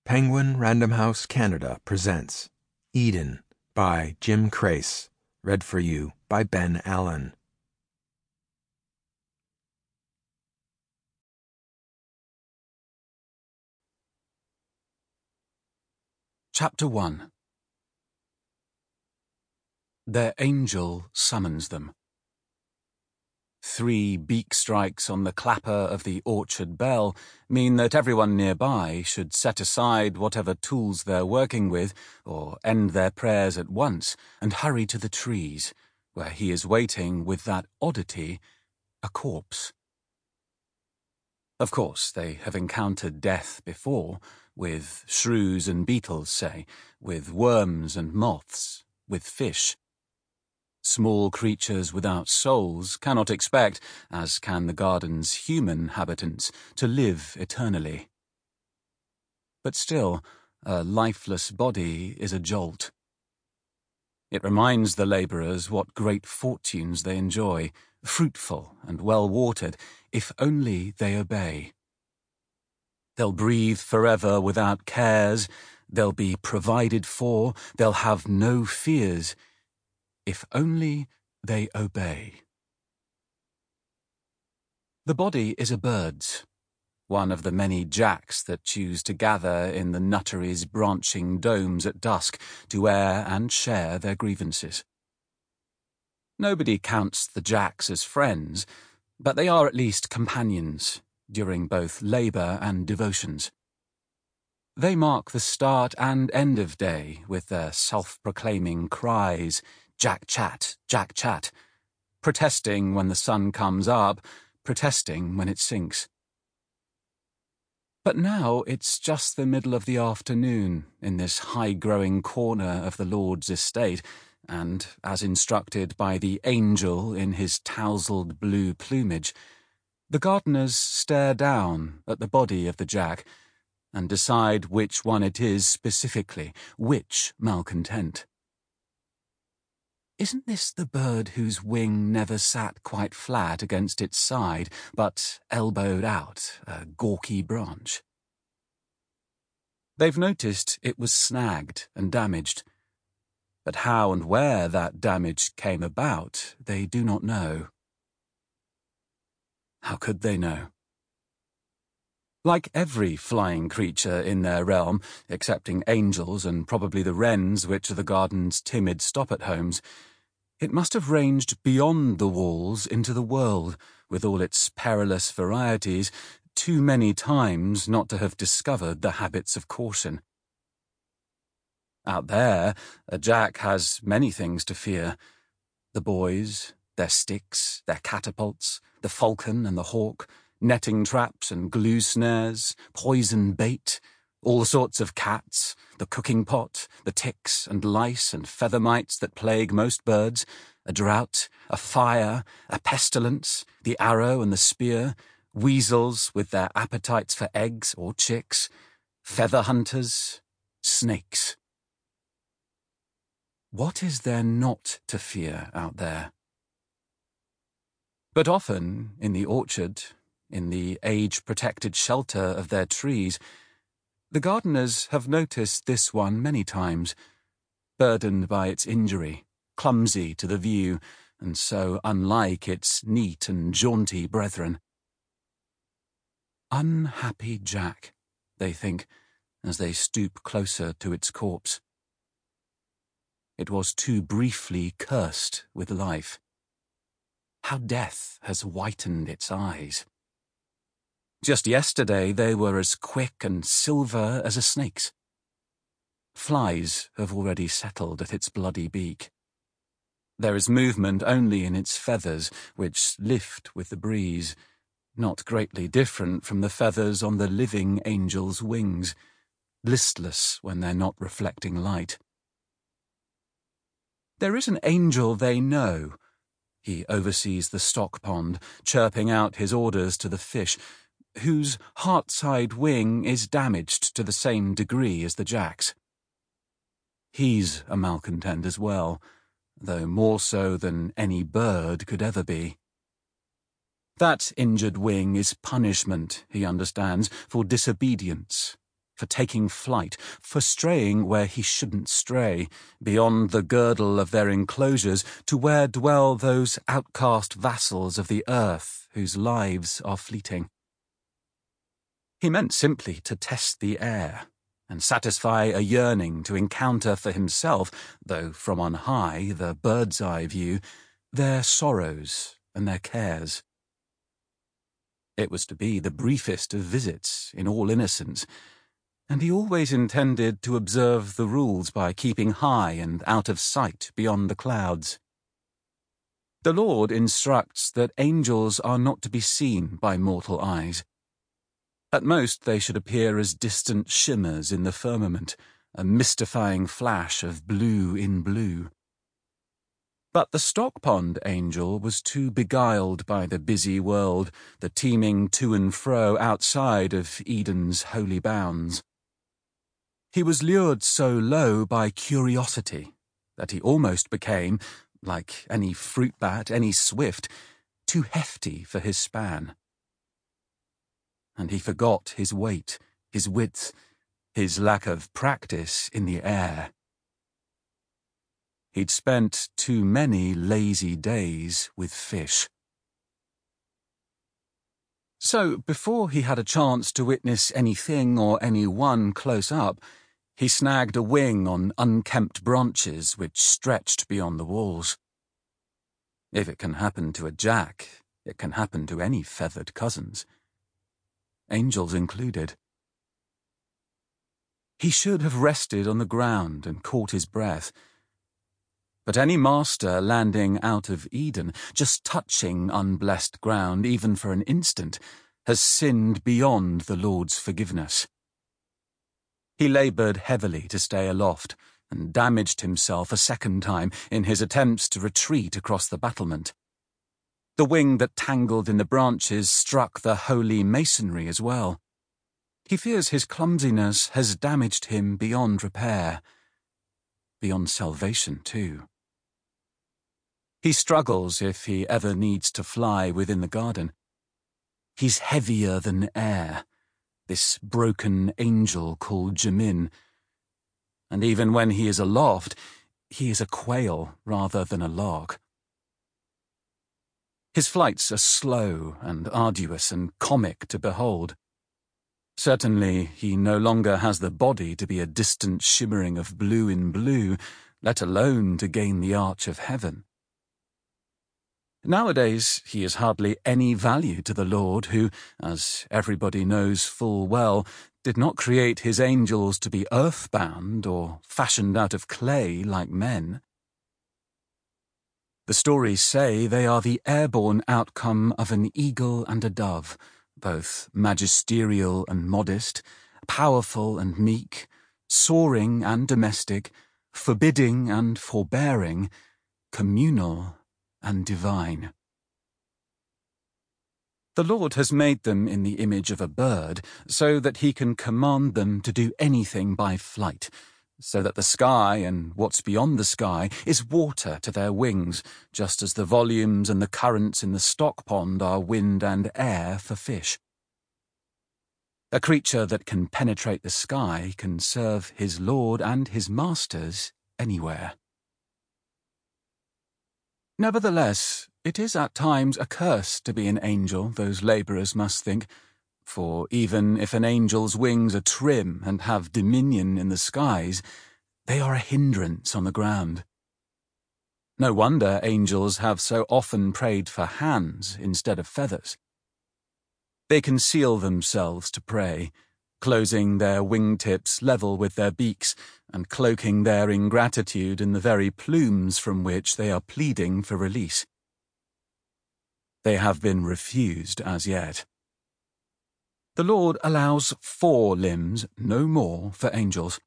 Penguin Random House Canada presents Eden by Jim Crace, read for you by Ben Allen. Chapter 1. Their angel summons them. 3 beak strikes on the clapper of the orchard bell mean that everyone nearby should set aside whatever tools they're working with, or end their prayers at once, and hurry to the trees, where he is waiting with that oddity, a corpse. Of course, they have encountered death before, with shrews and beetles, say, with worms and moths, with fish. Small creatures without souls cannot expect, as can the garden's human habitants, to live eternally. But still, a lifeless body is a jolt. It reminds the labourers what great fortunes they enjoy, fruitful and well-watered, if only they obey. They'll breathe forever without cares, they'll be provided for, they'll have no fears, if only they obey. The body is a bird's, one of the many jacks that choose to gather in the nuttery's branching domes at dusk to air and share their grievances. Nobody counts the jacks as friends, but they are at least companions during both labour and devotions. They mark the start and end of day with their self-proclaiming cries, Jack chat, protesting when the sun comes up, protesting when it sinks. But now it's just the middle of the afternoon in this high-growing corner of the Lord's estate, and, as instructed by the angel in his tousled blue plumage, the gardeners stare down at the body of the jack and decide which one it is specifically, which malcontent. Isn't this the bird whose wing never sat quite flat against its side, but elbowed out a gawky branch? They've noticed it was snagged and damaged, but how and where that damage came about, they do not know. How could they know? Like every flying creature in their realm, excepting angels and probably the wrens which are the garden's timid stop-at-homes, it must have ranged beyond the walls into the world, with all its perilous varieties, too many times not to have discovered the habits of caution. Out there, a jack has many things to fear. The boys, their sticks, their catapults, the falcon and the hawk, netting traps and glue snares, poison bait, all sorts of cats, the cooking pot, the ticks and lice and feather mites that plague most birds, a drought, a fire, a pestilence, the arrow and the spear, weasels with their appetites for eggs or chicks, feather hunters, snakes. What is there not to fear out there? But often, in the orchard, in the age-protected shelter of their trees, the gardeners have noticed this one many times, burdened by its injury, clumsy to the view, and so unlike its neat and jaunty brethren. Unhappy Jack, they think, as they stoop closer to its corpse. It was too briefly cursed with life. How death has whitened its eyes. Just yesterday they were as quick and silver as a snake's. Flies have already settled at its bloody beak. There is movement only in its feathers, which lift with the breeze, not greatly different from the feathers on the living angel's wings, listless when they're not reflecting light. There is an angel they know. He oversees the stock pond, chirping out his orders to the fish, whose heart-side wing is damaged to the same degree as the jack's. He's a malcontent as well, though more so than any bird could ever be. That injured wing is punishment, he understands, for disobedience, for taking flight, for straying where he shouldn't stray, beyond the girdle of their enclosures to where dwell those outcast vassals of the earth whose lives are fleeting. He meant simply to test the air and satisfy a yearning to encounter for himself, though from on high, the bird's-eye view, their sorrows and their cares. It was to be the briefest of visits, in all innocence, and he always intended to observe the rules by keeping high and out of sight beyond the clouds. The Lord instructs that angels are not to be seen by mortal eyes. At most they should appear as distant shimmers in the firmament, a mystifying flash of blue in blue. But the stock-pond angel was too beguiled by the busy world, the teeming to and fro outside of Eden's holy bounds. He was lured so low by curiosity that he almost became, like any fruit bat, any swift, too hefty for his span. And he forgot his weight, his width, his lack of practice in the air. He'd spent too many lazy days with fish. So, before he had a chance to witness anything or anyone close up, he snagged a wing on unkempt branches which stretched beyond the walls. If it can happen to a jack, it can happen to any feathered cousins. Angels included. He should have rested on the ground and caught his breath. But any master landing out of Eden, just touching unblessed ground even for an instant, has sinned beyond the Lord's forgiveness. He laboured heavily to stay aloft, and damaged himself a second time in his attempts to retreat across the battlement. The wing that tangled in the branches struck the holy masonry as well. He fears his clumsiness has damaged him beyond repair, beyond salvation too. He struggles if he ever needs to fly within the garden. He's heavier than air, this broken angel called Jamin, and even when he is aloft, he is a quail rather than a lark. His flights are slow and arduous and comic to behold. Certainly, he no longer has the body to be a distant shimmering of blue in blue, let alone to gain the arch of heaven. Nowadays, he is hardly any value to the Lord who, as everybody knows full well, did not create his angels to be earthbound or fashioned out of clay like men. The stories say they are the airborne outcome of an eagle and a dove, both magisterial and modest, powerful and meek, soaring and domestic, forbidding and forbearing, communal and divine. The Lord has made them in the image of a bird, so that he can command them to do anything by flight, so that the sky and what's beyond the sky is water to their wings, just as the volumes and the currents in the stock pond are wind and air for fish. A creature that can penetrate the sky can serve his lord and his masters anywhere. Nevertheless, it is at times a curse to be an angel, those labourers must think, for even if an angel's wings are trim and have dominion in the skies, they are a hindrance on the ground. No wonder angels have so often prayed for hands instead of feathers. They conceal themselves to pray, closing their wingtips level with their beaks and cloaking their ingratitude in the very plumes from which they are pleading for release. They have been refused as yet. The Lord allows 4 limbs, no more, for angels.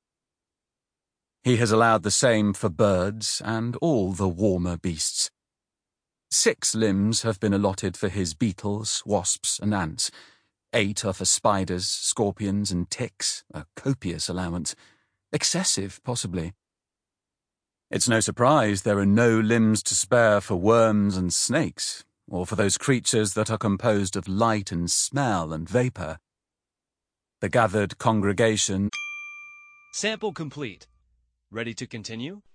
He has allowed the same for birds and all the warmer beasts. 6 limbs have been allotted for his beetles, wasps, and ants. 8 are for spiders, scorpions, and ticks, a copious allowance. Excessive, possibly. It's no surprise there are no limbs to spare for worms and snakes, or for those creatures that are composed of light and smell and vapour. The gathered congregation. Sample complete. Ready to continue?